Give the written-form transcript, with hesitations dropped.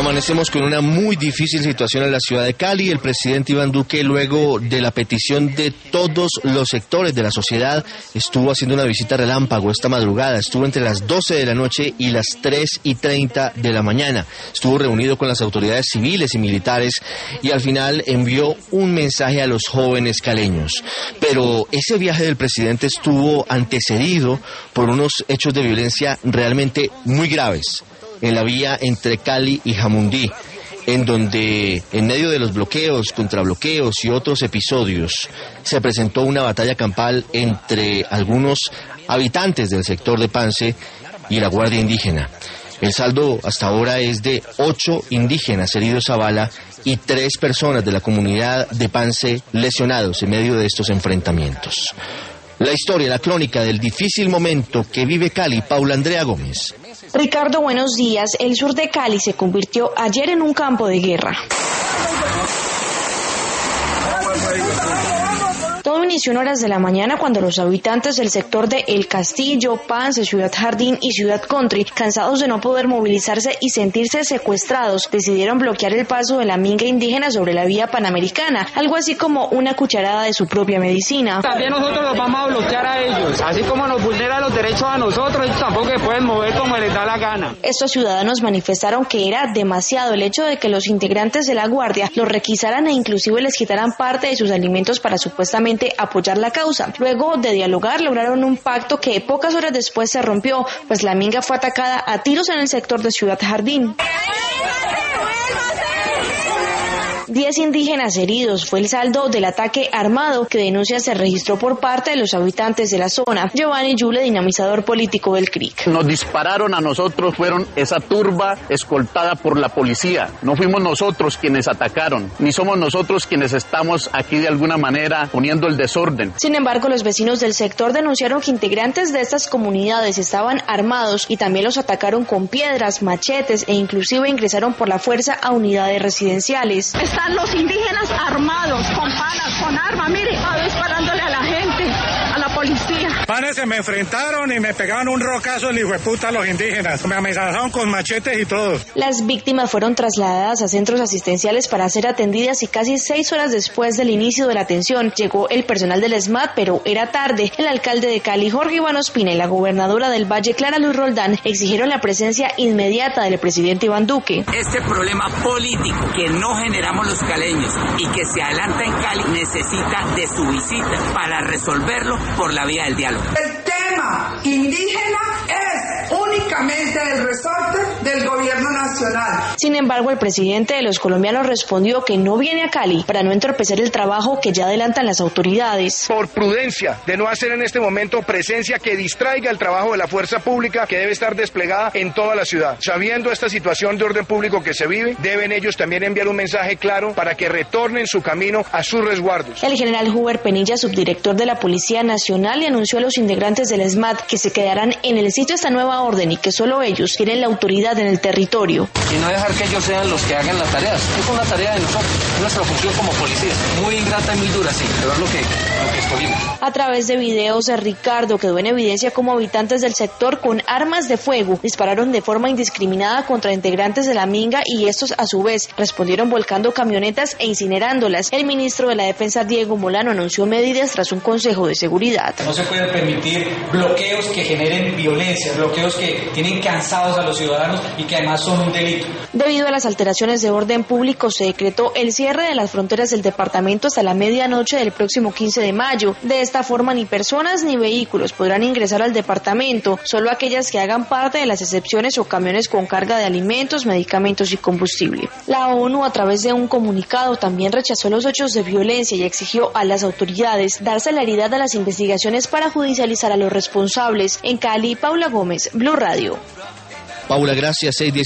Amanecemos con una muy difícil situación en la ciudad de Cali. El presidente Iván Duque, luego de la petición de todos los sectores de la sociedad, estuvo haciendo una visita relámpago esta madrugada. Estuvo entre las 12 de la noche y las 3:30 de la mañana. Estuvo reunido con las autoridades civiles y militares y al final envió un mensaje a los jóvenes caleños. Pero ese viaje del presidente estuvo antecedido por unos hechos de violencia realmente muy graves en la vía entre Cali y Jamundí, en donde, en medio de los bloqueos, contrabloqueos y otros episodios, se presentó una batalla campal entre algunos habitantes del sector de Pance y la Guardia Indígena. El saldo hasta ahora es de 8 indígenas heridos a bala y 3 personas de la comunidad de Pance lesionados en medio de estos enfrentamientos. La historia, la crónica del difícil momento que vive Cali, Paula Andrea Gómez. Ricardo, buenos días. El sur de Cali se convirtió ayer en un campo de guerra. Todo inició en horas de la mañana cuando los habitantes del sector de El Castillo, Pance, Ciudad Jardín y Ciudad Country, cansados de no poder movilizarse y sentirse secuestrados, decidieron bloquear el paso de la minga indígena sobre la vía panamericana, algo así como una cucharada de su propia medicina. También nosotros los vamos a bloquear a ellos, así como nos vulneran los derechos a nosotros, ellos tampoco se pueden mover como les da la gana. Estos ciudadanos manifestaron que era demasiado el hecho de que los integrantes de la Guardia los requisaran e inclusive les quitaran parte de sus alimentos para supuestamente apoyar la causa. Luego de dialogar lograron un pacto que pocas horas después se rompió, pues la minga fue atacada a tiros en el sector de Ciudad Jardín. 10 indígenas heridos fue el saldo del ataque armado que denuncia se registró por parte de los habitantes de la zona. Giovanni Yule, dinamizador político del CRIC. Nos dispararon a nosotros, fueron esa turba escoltada por la policía. No fuimos nosotros quienes atacaron, ni somos nosotros quienes estamos aquí de alguna manera poniendo el desorden. Sin embargo, los vecinos del sector denunciaron que integrantes de estas comunidades estaban armados y también los atacaron con piedras, machetes e inclusive ingresaron por la fuerza a unidades residenciales. Están los indígenas armados, con palas, con armas, mire, disparándole a la gente, a la policía. Panes, se me enfrentaron y me pegaban un rocazo el hijueputa a los indígenas. Me amenazaron con machetes y todo. Las víctimas fueron trasladadas a centros asistenciales para ser atendidas y casi 6 horas después del inicio de la atención llegó el personal del SMAT, pero era tarde. El alcalde de Cali, Jorge Iván Ospina, y la gobernadora del Valle, Clara Luz Roldán, exigieron la presencia inmediata del presidente Iván Duque. Este problema político que no generamos los caleños y que se adelanta en Cali necesita de su visita para resolverlo por la vía del diálogo. El tema indígena es únicamente el resorte del gobierno nacional. Sin embargo, el presidente de los colombianos respondió que no viene a Cali para no entorpecer el trabajo que ya adelantan las autoridades. Por prudencia de no hacer en este momento presencia que distraiga el trabajo de la fuerza pública que debe estar desplegada en toda la ciudad. Sabiendo esta situación de orden público que se vive, deben ellos también enviar un mensaje claro para que retornen su camino a sus resguardos. El general Huber Penilla, subdirector de la Policía Nacional, le anunció a los integrantes del SMAT que se quedarán en el sitio de esta nueva orden y que solo ellos tienen la autoridad en el territorio. Y no dejar que ellos sean los que hagan las tareas. Es una tarea de nosotros, es nuestra función como policías. Muy ingrata y muy dura, sí, pero es lo que escogimos. A través de videos, Ricardo quedó en evidencia cómo habitantes del sector con armas de fuego dispararon de forma indiscriminada contra integrantes de la minga y estos a su vez respondieron volcando camionetas e incinerándolas. El ministro de la Defensa, Diego Molano, anunció medidas tras un consejo de seguridad. No se pueden permitir bloqueos que generen violencia, bloqueos que tienen cansados a los ciudadanos y que además son un delito. Debido a las alteraciones de orden público, se decretó el cierre de las fronteras del departamento hasta la medianoche del próximo 15 de mayo. De esta forma, ni personas ni vehículos podrán ingresar al departamento, solo aquellas que hagan parte de las excepciones o camiones con carga de alimentos, medicamentos y combustible. La ONU, a través de un comunicado, también rechazó los hechos de violencia y exigió a las autoridades dar celeridad a las investigaciones para judicializar a los responsables. En Cali, Paula Gómez, Blue Radio. Paula, gracias.